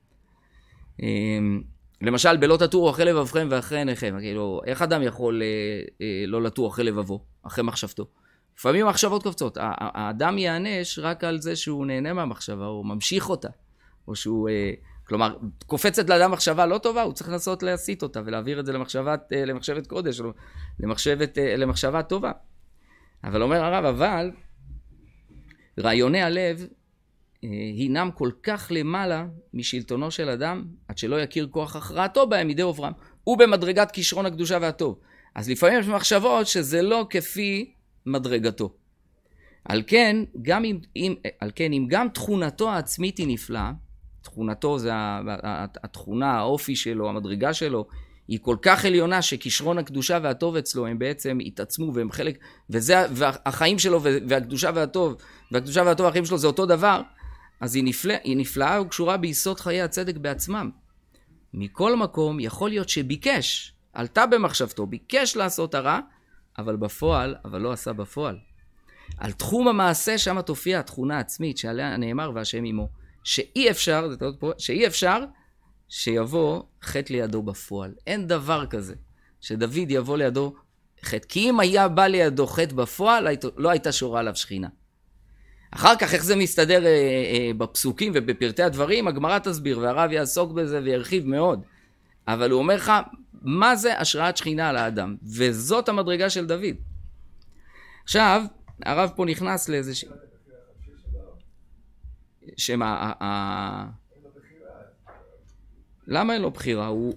למשל, בלא תטורו אחרי לבבכם ואחרי עיניכם. כאילו, איך אדם יכול לא לטור אחרי לבבו, אחרי מחשבתו? לפעמים המחשבות קופצות. האדם יענש רק על זה שהוא נהנה מהמחשבה, או ממשיך אותה. או שהוא, כלומר, קופצת לאדם מחשבה לא טובה, הוא צריך לנסות להסיט אותה, ולהעביר את זה למחשבת, למחשבת קודש, או למחשבת, למחשבה טובה. אבל אומר הרב, אבל רעיוני הלב הינם כל כך למעלה משלטונו של אדם, עד שלא יכיר כוח הכרעתו בהם מידי עוברם, הוא במדרגת כישרון הקדושה והטוב. אז לפעמים יש מחשבות שזה לא כפי מדרגתו. על כן, גם אם, אם, על כן, אם גם תכונתו העצמית היא נפלאה, תכונתו זה התכונה, האופי שלו, המדרגה שלו, היא כל כך עליונה שכישרון הקדושה והטוב אצלו הם בעצם התעצמו והם חלק, וזה, והחיים שלו והקדושה והטוב, והקדושה והטוב החיים שלו זה אותו דבר, אז היא נפלאה, היא נפלאה וקשורה ביסוד חיי הצדק בעצמם. מכל מקום יכול להיות שביקש, עלתה במחשבתו, ביקש לעשות הרע, אבל בפועל, אבל לא עשה בפועל. על תחום המעשה שם תופיע התכונה העצמית שעליה נאמר והשם עמו, שאי אפשר, זה טעות פה, שאי אפשר שיבוא חטא לידו בפועל. אין דבר כזה שדוד יבוא לידו חטא, כי אם היה בא לידו חטא בפועל, לא הייתה שורה עליו שכינה. אחר כך איך זה מסתדר אה, אה, בפסוקים ובפרטי הדברים, הגמרא תסביר והרב יעסוק בזה וירחיב מאוד. אבל הוא אומר לך, מה זה השראת שכינה על האדם? וזאת המדרגה של דוד. עכשיו, הרב פה נכנס לאיזה ש... שמה, ה... למה אין לו בחירה? הוא...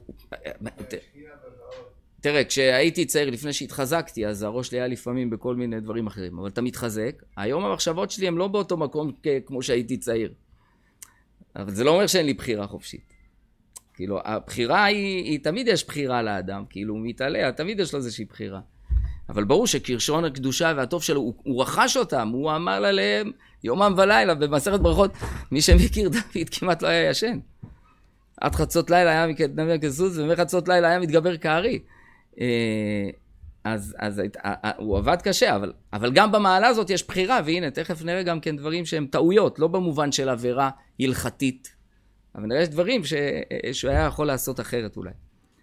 תראה, כשהייתי צעיר לפני שהתחזקתי, אז הראש לי היה לפעמים בכל מיני דברים אחרים, אבל אתה מתחזק, היום המחשבות שלי הן לא באותו מקום כמו שהייתי צעיר. אבל זה לא אומר שאין לי בחירה חופשית. כאילו, הבחירה היא, היא תמיד יש בחירה לאדם, כאילו, הוא מתעלה, תמיד יש לו איזושהי בחירה. אבל ברור שכישרון הקדושה והטוב שלו, הוא, הוא רכש אותם, הוא אמר עליהם יומם ולילה, במסכת ברכות, מי שמכיר דוד כמעט לא היה ישן. עד חצות לילה היה מתנבא כסוס, ומחצות לילה היה מתגבר כארי. אז, אז הוא עבד קשה, אבל, אבל גם במעלה הזאת יש בחירה, והנה, תכף נראה גם כן דברים שהם טעויות, לא במובן של עבירה הלכתית, אבל נראה יש דברים ש, שהוא היה יכול לעשות אחרת אולי.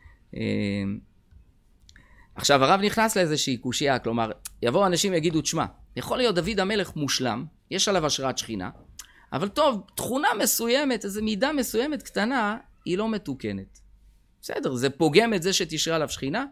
עכשיו, הרב נכנס לאיזושהי קושייה, כלומר, יבואו אנשים יגידו, תשמע, יכול להיות דוד המלך מושלם, יש עליו השראת שכינה, אבל טוב, תכונה מסוימת, איזו מידה מסוימת קטנה, היא לא מתוקנת. בסדר, זה פוגם את זה שתשרה עליו שכינה?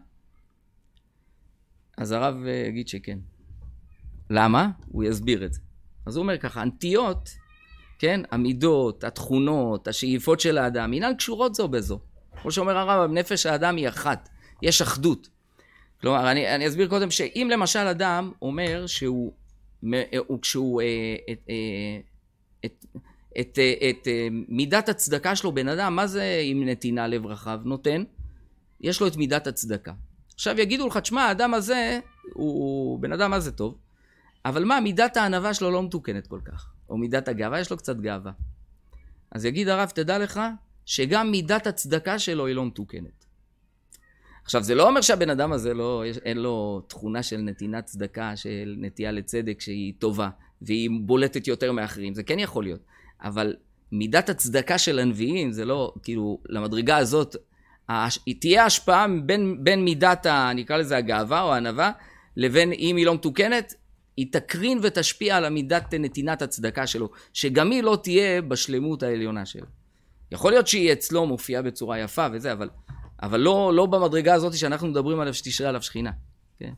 אז הרב יגיד שכן. למה? הוא יסביר את זה. אז הוא אומר ככה, הנטיות, כן, המידות, התכונות, השאיפות של האדם, אינן קשורות זו בזו. כמו שאומר הרב, נפש האדם היא אחת, יש אחדות. כלומר, אני, אני אסביר קודם שאם למשל אדם אומר שהוא, כשהוא, את, את, את, את מידת הצדקה שלו, בן אדם, מה זה עם נתינה לב רחב? נותן, יש לו את מידת הצדקה. עכשיו יגידו לך, תשמע, האדם הזה, הוא בן אדם מה זה טוב, אבל מה, מידת הענווה שלו לא מתוקנת כל כך, או מידת הגאווה, יש לו קצת גאווה. אז יגיד הרב, תדע לך, שגם מידת הצדקה שלו היא לא מתוקנת. עכשיו, זה לא אומר שהבן אדם הזה לא, אין לו תכונה של נתינת צדקה, של נטייה לצדק שהיא טובה, והיא בולטת יותר מאחרים, זה כן יכול להיות. אבל מידת הצדקה של הנביאים, זה לא, כאילו, למדרגה הזאת, תהיה השפעה בין, בין מידת, נקרא לזה הגאווה או הענווה, לבין אם היא לא מתוקנת, היא תקרין ותשפיע על המידת נתינת הצדקה שלו, שגם היא לא תהיה בשלמות העליונה שלו. יכול להיות שהיא אצלו מופיעה בצורה יפה וזה, אבל, אבל לא, לא במדרגה הזאת שאנחנו מדברים עליו שתשרה עליו שכינה. כן?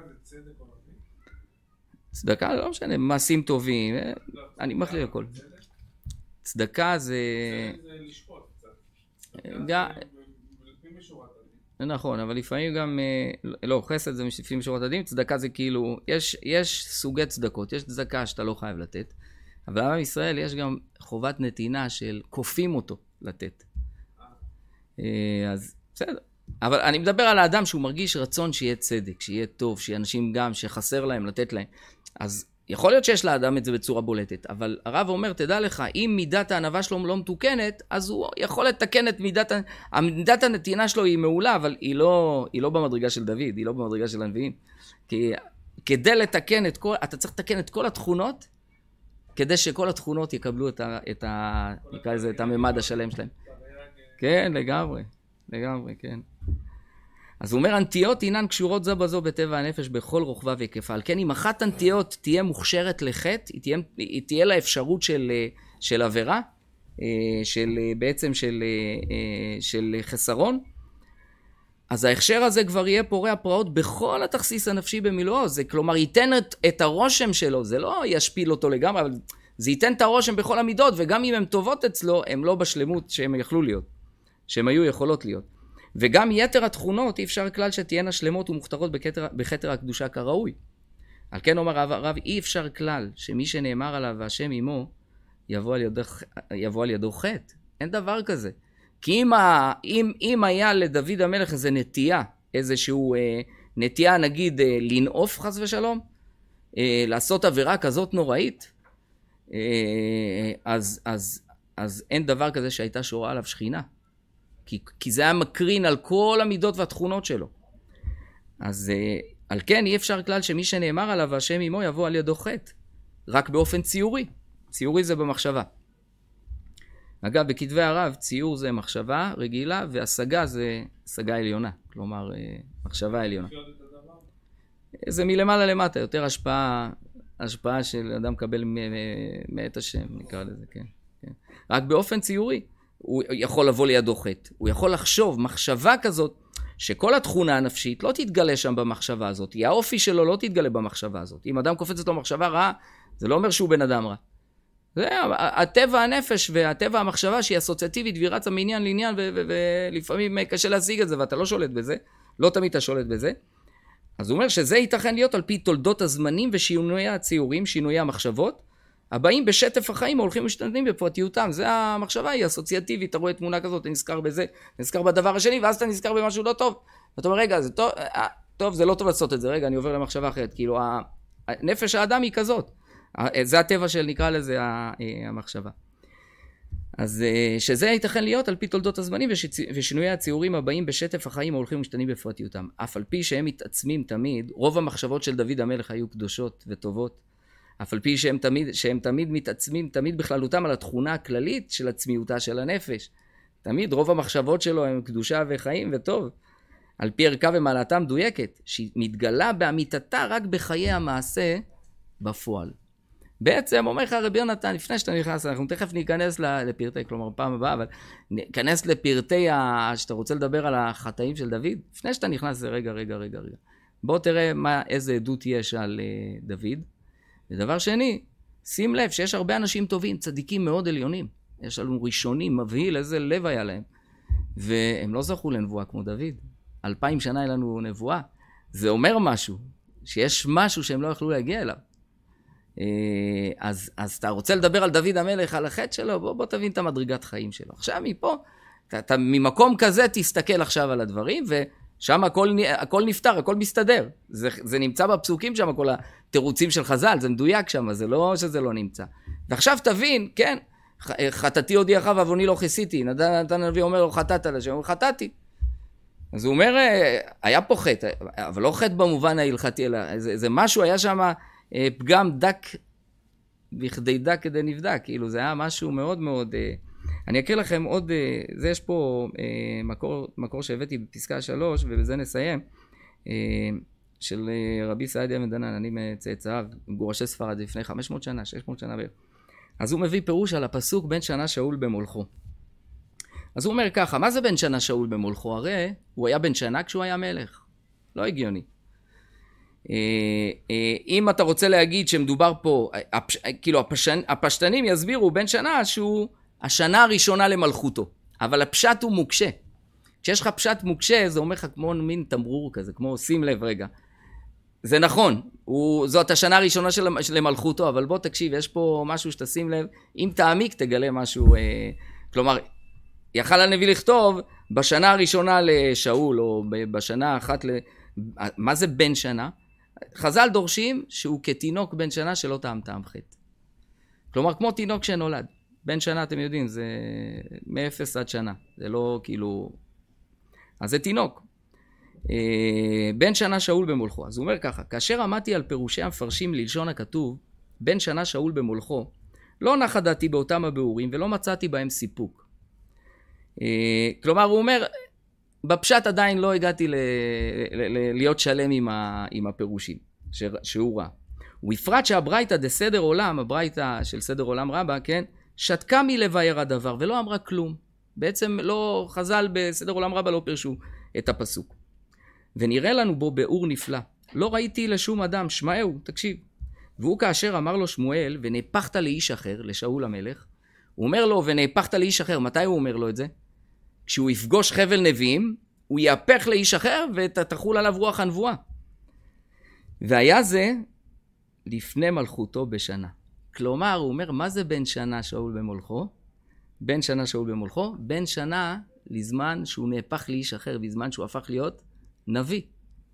צדקה, לא משנה, מעשים טובים, אני מכליל הכל. צדקה זה... זה לשפוט קצת. נכון, אבל לפעמים גם, לא, חסד זה לפנים משורת הדין, צדקה זה כאילו, יש, יש סוגי צדקות, יש צדקה שאתה לא חייב לתת, אבל עם ישראל יש גם חובת נתינה של כופים אותו לתת. אז בסדר. אבל אני מדבר על האדם שהוא מרגיש רצון שיהיה צדק, שיהיה טוב, שיהיה אנשים גם שחסר להם, לתת להם. אז יכול להיות שיש לאדם את זה בצורה בולטת, אבל הרב אומר, תדע לך, אם מידת הענווה שלו לא מתוקנת, אז הוא יכול לתקן את מידת, מידת הנתינה שלו היא מעולה, אבל היא לא, היא לא במדרגה של דוד, היא לא במדרגה של הנביאים. כי כדי לתקן את כל, אתה צריך לתקן את כל התכונות, כדי שכל התכונות יקבלו את ה, את ה, נקרא לזה, את הממד השלם שלהם. כן, לגמרי, לגמרי, כן. אז הוא אומר, הנטיות אינן קשורות זו בזו בטבע הנפש בכל רוחבה והיקפה. על כן, אם אחת הנטיות תהיה מוכשרת לחטא, היא תהיה, היא תהיה לה אפשרות של, של עבירה, של, בעצם של, של חסרון, אז ההכשר הזה כבר יהיה פורע פרעות בכל התכסיס הנפשי במילואו. זה כלומר, ייתן את, את הרושם שלו, זה לא ישפיל אותו לגמרי, אבל זה ייתן את הרושם בכל המידות, וגם אם הן טובות אצלו, הן לא בשלמות שהם יכלו להיות, שהם היו יכולות להיות. וגם יתר התכונות אי אפשר כלל שתהיינה שלמות ומוכתרות בכתר, בכתר הקדושה כראוי. על כן אומר הרב, הרב, אי אפשר כלל שמי שנאמר עליו והשם עמו יבוא על ידו, יבוא על ידו חטא. אין דבר כזה. כי אם, ה, אם, אם היה לדוד המלך איזה נטייה, איזשהו אה, נטייה נגיד אה, לנעוף חס ושלום, אה, לעשות עבירה כזאת נוראית, אה, אז, אז, אז אין דבר כזה שהייתה שורה עליו שכינה. כי, כי זה היה מקרין על כל המידות והתכונות שלו. אז על כן אי אפשר כלל שמי שנאמר עליו והשם עמו יבוא על ידו חטא. רק באופן ציורי. ציורי זה במחשבה. אגב, בכתבי הרב, ציור זה מחשבה רגילה, והשגה זה השגה עליונה. כלומר, מחשבה עליונה. זה מלמעלה למטה, יותר השפעה, השפעה של אדם קבל מאת השם, נקרא לזה, כן. כן. רק באופן ציורי. הוא יכול לבוא לידו חטא. הוא יכול לחשוב מחשבה כזאת, שכל התכונה הנפשית לא תתגלה שם במחשבה הזאת. האופי שלו לא תתגלה במחשבה הזאת. אם אדם קופץ לו מחשבה רעה, זה לא אומר שהוא בן אדם רע. זה הטבע הנפש והטבע המחשבה שהיא אסוציאטיבית והיא רצה מעניין לעניין, ולפעמים קשה להשיג את זה, ואתה לא שולט בזה. לא תמיד אתה שולט בזה. אז הוא אומר שזה ייתכן להיות על פי תולדות הזמנים ושינויי הציורים, שינויי המחשבות, הבאים בשטף החיים הולכים ומשתנים בפרטיותם. זה המחשבה, היא אסוציאטיבית, אתה רואה תמונה כזאת, אתה נזכר בזה, נזכר בדבר השני, ואז אתה נזכר במשהו לא טוב. אתה אומר, רגע, זה טוב, טוב, זה לא טוב לעשות את זה, רגע, אני עובר למחשבה אחרת. כאילו, הנפש האדם היא כזאת. זה הטבע של, נקרא לזה, המחשבה. אז שזה ייתכן להיות על פי תולדות הזמנים ושינויי הציורים הבאים בשטף החיים הולכים ומשתנים בפרטיותם. אף על פי שהם מתעצמים תמיד, רוב המחשבות של דוד המלך היו קדושות וטובות. אף על פי שהם תמיד, שהם תמיד מתעצמים, תמיד בכללותם על התכונה הכללית של עצמיותה של הנפש. תמיד רוב המחשבות שלו הם קדושה וחיים וטוב. על פי ערכה ומעלתה מדויקת, שהיא מתגלה באמיתתה רק בחיי המעשה בפועל. בעצם אומר לך רבי יונתן, לפני שאתה נכנס, אנחנו תכף ניכנס לפרטי, כלומר פעם הבאה, אבל ניכנס לפרטי ה... שאתה רוצה לדבר על החטאים של דוד, לפני שאתה נכנס זה רגע, רגע, רגע, רגע. בוא תראה מה, איזה עדות יש על uh, דוד. ודבר שני, שים לב שיש הרבה אנשים טובים, צדיקים מאוד עליונים. יש לנו ראשונים, מבהיל, איזה לב היה להם. והם לא זכו לנבואה כמו דוד. אלפיים שנה היה לנו נבואה. זה אומר משהו, שיש משהו שהם לא יכלו להגיע אליו. אז, אז אתה רוצה לדבר על דוד המלך, על החטא שלו, בוא, בוא תבין את המדרגת חיים שלו. עכשיו מפה, אתה, אתה ממקום כזה תסתכל עכשיו על הדברים, ושם הכל, הכל נפתר, הכל מסתדר. זה, זה נמצא בפסוקים שם, כל התירוצים של חז"ל, זה מדויק שם, זה לא שזה לא נמצא. ועכשיו תבין, כן, חטאתי הודיעך ועווני לא כיסיתי. נתן הנביא אומר לו, חטאת על השם, הוא חטאתי. אז הוא אומר, היה פה חטא, אבל לא חטא במובן ההלכתי, אלא זה, זה משהו, היה שם פגם דק בכדי דק כדי נבדק, כאילו זה היה משהו מאוד מאוד, אני אקריא לכם עוד, זה יש פה מקור, מקור שהבאתי בפסקה שלוש, ובזה נסיים, של רבי סעדיה בן דנן, אני מצאצאיו, גורשי ספרד, לפני חמש מאות שנה, שש מאות שנה בערך. אז הוא מביא פירוש על הפסוק בן שנה שאול במולכו. אז הוא אומר ככה, מה זה בן שנה שאול במולכו? הרי הוא היה בן שנה כשהוא היה מלך. לא הגיוני. אם אתה רוצה להגיד שמדובר פה, כאילו הפשטנים, הפשטנים יסבירו בן שנה שהוא השנה הראשונה למלכותו. אבל הפשט הוא מוקשה. כשיש לך פשט מוקשה, זה אומר לך כמו מין תמרור כזה, כמו שים לב רגע. זה נכון, הוא, זאת השנה הראשונה של, של מלכותו, אבל בוא תקשיב, יש פה משהו שתשים לב, אם תעמיק תגלה משהו, אה, כלומר, יכל הנביא לכתוב בשנה הראשונה לשאול, או בשנה אחת, ל... מה זה בן שנה? חז"ל דורשים שהוא כתינוק בן שנה שלא טעם טעם חטא. כלומר, כמו תינוק שנולד. בן שנה, אתם יודעים, זה מאפס עד שנה. זה לא כאילו... אז זה תינוק. בן שנה שאול במולכו. אז הוא אומר ככה, כאשר עמדתי על פירושי המפרשים ללשון הכתוב, בן שנה שאול במולכו, לא נחה דעתי באותם הביאורים ולא מצאתי בהם סיפוק. כלומר, הוא אומר, בפשט עדיין לא הגעתי ל- ל- ל- להיות שלם עם, ה- עם הפירושים ש- שהוא ראה. ובפרט שהברייתא דסדר עולם, הברייתא של סדר עולם רבה, כן, שתקה מלבאר הדבר ולא אמרה כלום. בעצם לא, חז"ל בסדר עולם רבה לא פרשו את הפסוק. ונראה לנו בו באור נפלא. לא ראיתי לשום אדם, שמעהו, תקשיב. והוא כאשר אמר לו שמואל, ונהפכת לאיש אחר, לשאול המלך, הוא אומר לו, ונהפכת לאיש אחר, מתי הוא אומר לו את זה? כשהוא יפגוש חבל נביאים, הוא יהפך לאיש אחר ותחול עליו רוח הנבואה. והיה זה לפני מלכותו בשנה. כלומר, הוא אומר, מה זה בן שנה שאול במולכו? בן שנה שאול במולכו, בן שנה לזמן שהוא נהפך לאיש אחר, בזמן שהוא הפך להיות נביא.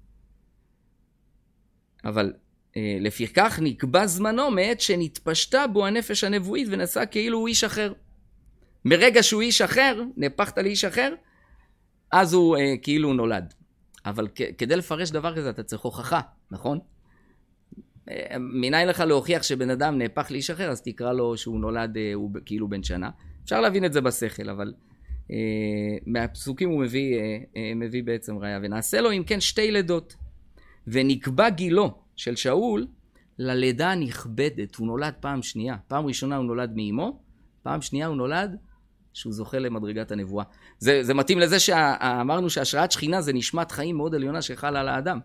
אבל אה, לפי כך נקבע זמנו מעת שנתפשטה בו הנפש הנבואית ונעשה כאילו הוא איש אחר. מרגע שהוא איש אחר, נהפכת לאיש אחר, אז הוא אה, כאילו נולד. אבל כ- כדי לפרש דבר כזה אתה צריך הוכחה, נכון? אה, מניין לך להוכיח שבן אדם נהפך לאיש אחר, אז תקרא לו שהוא נולד אה, הוא כאילו בן שנה. אפשר להבין את זה בשכל, אבל אה, מהפסוקים הוא מביא, אה, אה, מביא בעצם ראיה. ונעשה לו אם כן שתי לידות. ונקבע גילו של שאול ללידה הנכבדת. הוא נולד פעם שנייה. פעם ראשונה הוא נולד מאמו, פעם שנייה הוא נולד שהוא זוכה למדרגת הנבואה. זה, זה מתאים לזה שאמרנו שהשראת שכינה זה נשמת חיים מאוד עליונה שחלה על האדם.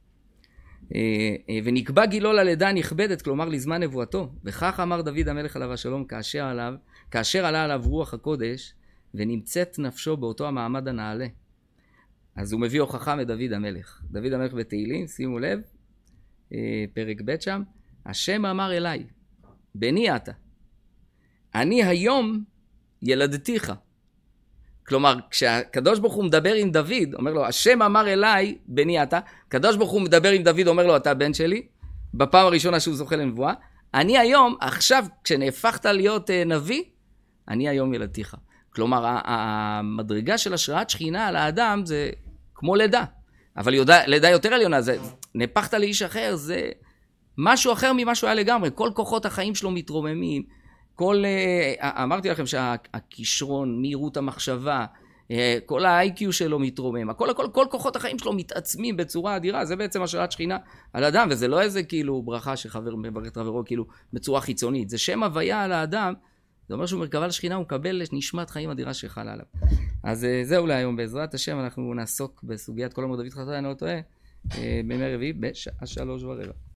ונקבע גילו ללידה הנכבדת, כלומר לזמן נבואתו. וכך אמר דוד המלך עליו השלום כאשר עליו, כאשר עלה עליו רוח הקודש ונמצאת נפשו באותו המעמד הנעלה. אז הוא מביא הוכחה מדוד המלך. דוד המלך בתהילים, שימו לב, פרק ב' שם, השם אמר אליי, בני אתה, אני היום ילדתיך. כלומר, כשהקדוש ברוך הוא מדבר עם דוד, אומר לו, השם אמר אליי, בני אתה, הקדוש ברוך הוא מדבר עם דוד, אומר לו, אתה בן שלי, בפעם הראשונה שהוא זוכה לנבואה, אני היום, עכשיו, כשנהפכת להיות נביא, אני היום ילדתיך. כלומר, המדרגה של השראת שכינה על האדם זה כמו לידה, אבל לידה, לידה יותר עליונה, זה נהפכת לאיש אחר, זה משהו אחר ממה שהוא היה לגמרי, כל כוחות החיים שלו מתרוממים, כל, אמרתי לכם שהכישרון, מהירות המחשבה, כל ה-איי קיו שלו מתרומם, כל, כל, כל כוחות החיים שלו מתעצמים בצורה אדירה, זה בעצם השראת שכינה על האדם, וזה לא איזה כאילו ברכה שחבר מברך את חברו כאילו בצורה חיצונית, זה שם הוויה על האדם, זה אומר שהוא מרכבה לשכינה, הוא מקבל נשמת חיים אדירה שחלה עליו. אז זהו להיום, בעזרת השם אנחנו נעסוק בסוגיית כל המודדית חטא, אני לא טועה, בימי רביעי בשעה שלוש ורבע.